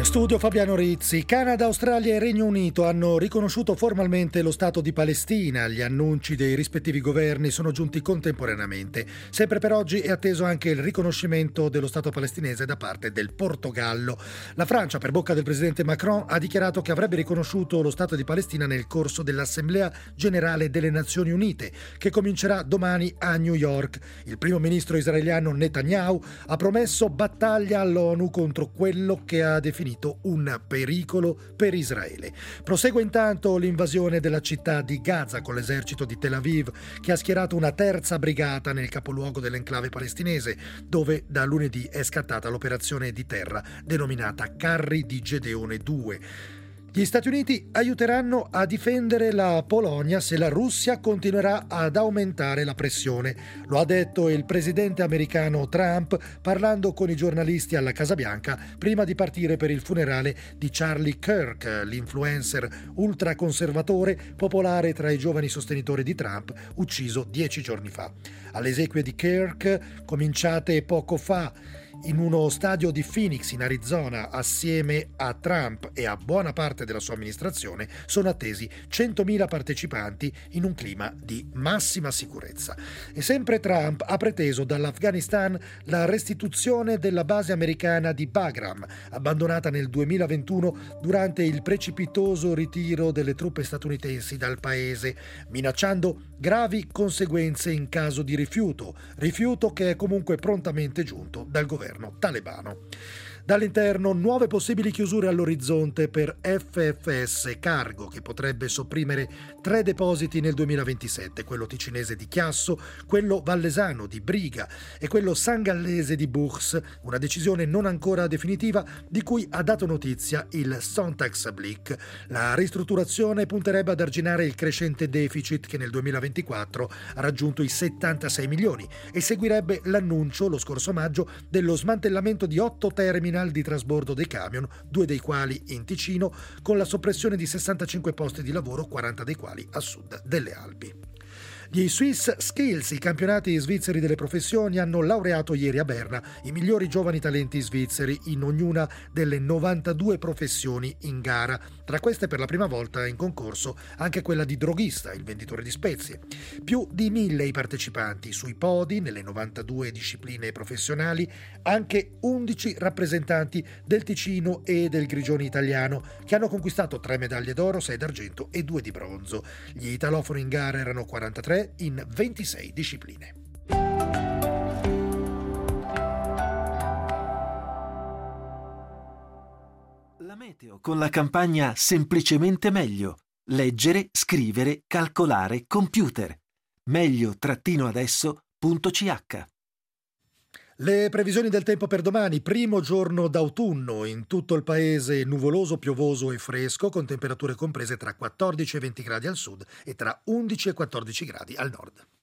Studio Fabiano Rizzi. Canada, Australia e Regno Unito hanno riconosciuto formalmente lo Stato di Palestina. Gli annunci dei rispettivi governi sono giunti contemporaneamente. Sempre per oggi è atteso anche il riconoscimento dello Stato palestinese da parte del Portogallo. La Francia, per bocca del presidente Macron, ha dichiarato che avrebbe riconosciuto lo Stato di Palestina nel corso dell'Assemblea Generale delle Nazioni Unite, che comincerà domani a New York. Il primo ministro israeliano Netanyahu ha promesso battaglia all'ONU contro quello che ha definito un pericolo per Israele. Prosegue intanto l'invasione della città di Gaza con l'esercito di Tel Aviv, che ha schierato una terza brigata nel capoluogo dell'enclave palestinese, dove da lunedì è scattata l'operazione di terra denominata Carri di Gedeone 2. Gli Stati Uniti aiuteranno a difendere la Polonia se la Russia continuerà ad aumentare la pressione. Lo ha detto il presidente americano Trump parlando con i giornalisti alla Casa Bianca prima di partire per il funerale di Charlie Kirk, l'influencer ultraconservatore popolare tra i giovani sostenitori di Trump, ucciso 10 giorni fa. Alle esequie di Kirk, cominciate poco fa in uno stadio di Phoenix in Arizona, assieme a Trump e a buona parte della sua amministrazione, sono attesi 100.000 partecipanti in un clima di massima sicurezza. E sempre Trump ha preteso dall'Afghanistan la restituzione della base americana di Bagram, abbandonata nel 2021 durante il precipitoso ritiro delle truppe statunitensi dal paese, minacciando gravi conseguenze in caso di rifiuto che è comunque prontamente giunto dal governo talebano. Dall'interno nuove possibili chiusure all'orizzonte per FFS Cargo, che potrebbe sopprimere 3 depositi nel 2027, quello ticinese di Chiasso, quello vallesano di Briga e quello sangallese di Bourse, una decisione non ancora definitiva di cui ha dato notizia il Sonntagsblick. La ristrutturazione punterebbe ad arginare il crescente deficit che nel 2024 ha raggiunto i 76 milioni e seguirebbe l'annuncio lo scorso maggio dello smantellamento di 8 terminal di trasbordo dei camion, 2 dei quali in Ticino, con la soppressione di 65 posti di lavoro, 40 dei quali a sud delle Alpi. Gli Swiss Skills, i campionati svizzeri delle professioni, hanno laureato ieri a Berna i migliori giovani talenti svizzeri in ognuna delle 92 professioni in gara. Tra queste, per la prima volta in concorso anche quella di droghista, il venditore di spezie. Più di 1.000 i partecipanti sui podi nelle 92 discipline professionali, anche 11 rappresentanti del Ticino e del Grigioni italiano, che hanno conquistato 3 medaglie d'oro, 6 d'argento e 2 di bronzo. Gli italofoni in gara erano 43 in 26 discipline. La meteo con la campagna Semplicemente Meglio. Leggere, scrivere, calcolare, computer. meglio-adesso.ch. Le previsioni del tempo per domani: primo giorno d'autunno, in tutto il paese nuvoloso, piovoso e fresco, con temperature comprese tra 14 e 20 gradi al sud e tra 11 e 14 gradi al nord.